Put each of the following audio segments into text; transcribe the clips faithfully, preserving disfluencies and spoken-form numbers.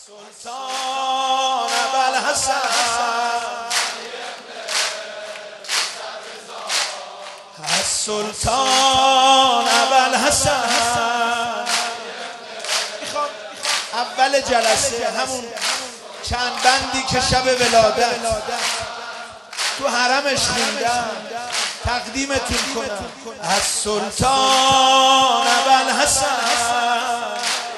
سلطان ابوالحسن السلطان ابوالحسن. میخوام اول جلسه همون چند بندی که شب ولادت تو حرمش خوندم تقدیمتون کنم. السلطان ابوالحسن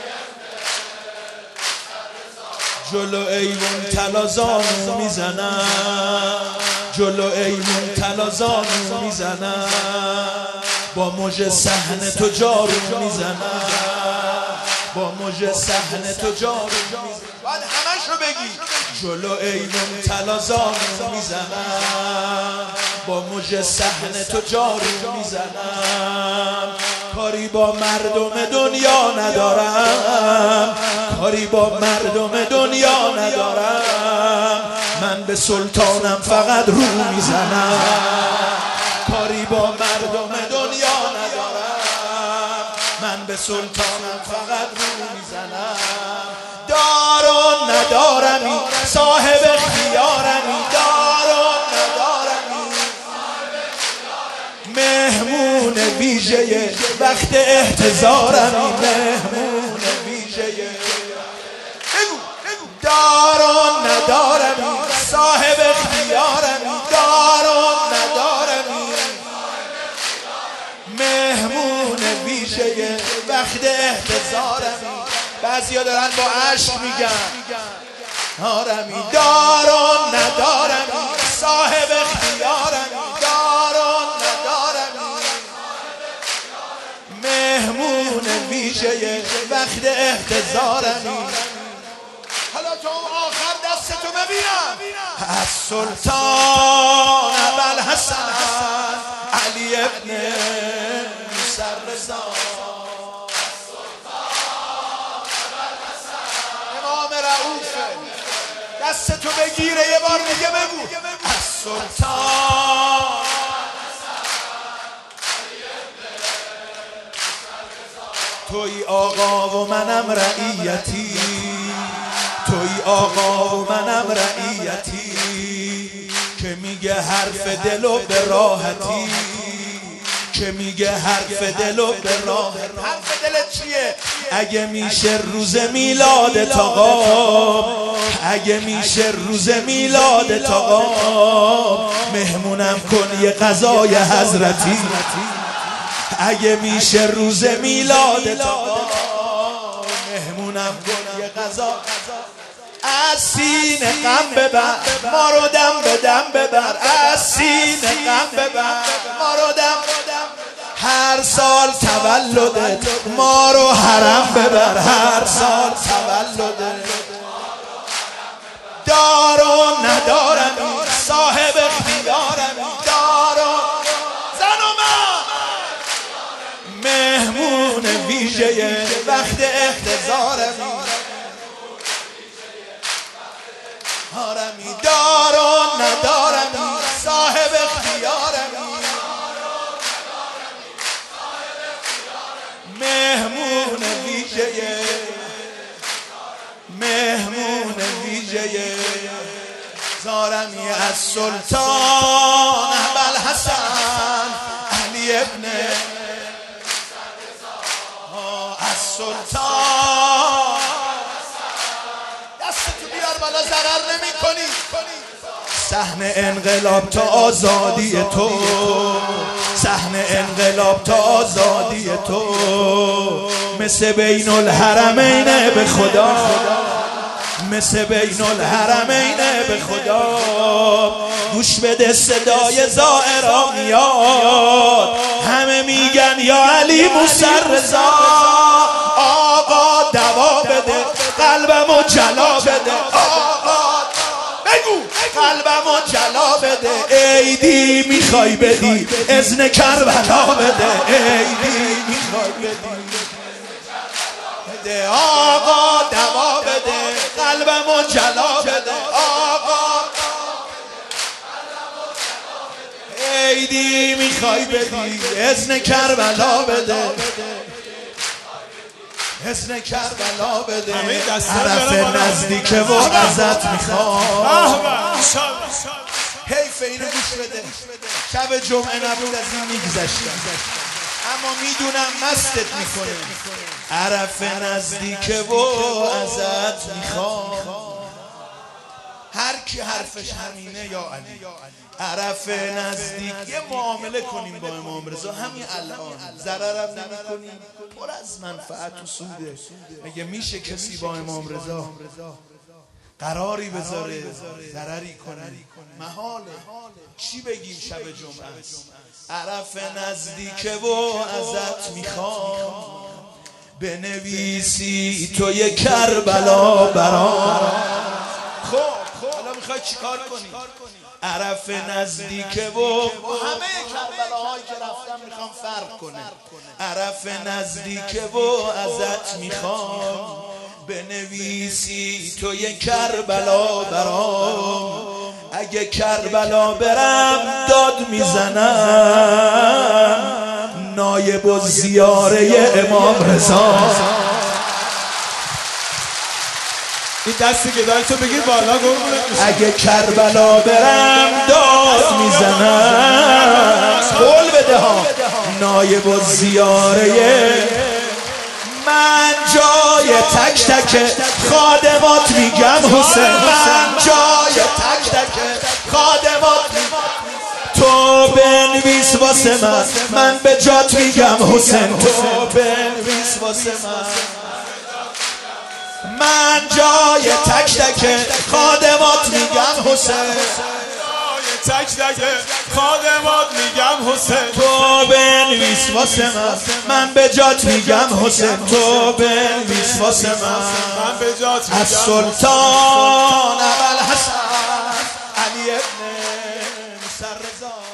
جلو ایوون تلازانو میزنم، جلو ایوون تلازانو میزنم، با مژه صحن تو جارو میزنم، با مژه صحن تو جارو میزنم. باید همشو بگی. جلو ایوون تلازانو میزنم، با مژه صحن تو جارو میزنم. کاری با مردم دنیا ندارم، کاری با مردم دنیا ندارم، من به سلطانم فقط رو میزنم. کاری با مردم دنیا ندارم، من به سلطانم فقط رو میزنم. دارو ندارمی صاحب اختیارمی، دارو ندارمی مهمون ویژه وقت احتضارمی، مهمون ویژه دارو ندارمی صاحب اختیارمی، دارو ندارمی مهمون ویژه وقت احتضارمی. بعضیا دارن با عشق میگن آرمی. دارو ندارمی صاحب اختیارمی، دارو ندارمی مهمون ویژه وقت احتضارمی. حالا تو آخر دستتو ببینم. السلطان ابوالحسن علی ابن موسی رضا، امام رؤوفه. دستتو بگیره یه بار دیگه بگو. السلطان توی آقا و منم رعیتی، توی آقا و منم رعیتی، که میگه حرف دلو به راحتی، که میگه حرف دلو به راحتی. حرف دلت چیه؟ اگه میشه روز میلاد آقا، اگه میشه روز میلاد آقا، مهمونم کن یه غذای حضرتی. اگه میشه روز میلاد آقا، مهمونم کن یه غذا. از سینه غم ببر ما رو دم به دم ببر، از سینه غم ببر ما رو دم. هر سال تولدت ما رو حرم ببر، هر سال تولدت. دارو ندارمی صاحب اختیارمی، دارو زن و من مهمون ویژه وقت احتضارمی. آرمی دارو ندارمی صاحب اختیارمی، مهمون ویژه مهمون ویژه زارمی. از سلطان ابوالحسن علی ابن از سلطان. دستتو بیار بالا ضرر نمی کنی. صحن انقلاب تا آزادی تو، صحن انقلاب تا آزادی تو، مثل بین الحرمین به خدا، مثل بین الحرمین به خدا. گوش بده صدای زائرا میاد، همه میگن یا علی موسی رضا. آقا دوا بده قلبمو جلا بده، آقا بگو قلبمو جلا بده. عیدی میخوای بدی اذن کربلا بده، عیدی میخوای بدی بده. آقا دوا بده قلبمو جلا بده، آقا عیدی میخوای بدی اذن کربلا بده. حسن کربلا بده عرف نزدیکه و ازت میخوام حیف اینو گوش بده شب جمعه نبود از این میگذشتم اما میدونم مستت میکنه عرف نزدیکه و ازت میخوام هر کی حرفش همینه یا علی عرف نزدیک یه معامله کنیم با امام رضا همین الان ضررم نمی کنیم پر از منفعت و سوده مگه میشه کسی با امام رضا قراری بذاره ضرری کنه محاله چی بگیم شب جمعه عرف نزدیکه و ازت میخوام بنویسی تو یه کربلا برام خب حالا میخوای چیکار کنی عرف نزدیکه و همه کربلاهایی که رفتم میخوام فرق کنه عرف نزدیکه و ازت میخوام بنویسی تو یه کربلا برام اگه کربلا برم داد میزنم نایب و زیاره امام رضا این دستی که داری تو بگیر بالا گفت اگه کربلا برم داد میزنم قول بده ها نایب و زیاره من جای تک تک خادمات میگم حسین من جای تک تک خادمات میگم تو بنویس واسه من من به جات میگم حسین تو بنویس واسه من من جای تک تک خادمات میگم حسین تک تک خادمات میگم حسین تو بنویس واسه من من به جات میگم حسین تو بنویس واسه من من به جات میگم از سلطان ابوالحسن علی ابن موسی رضا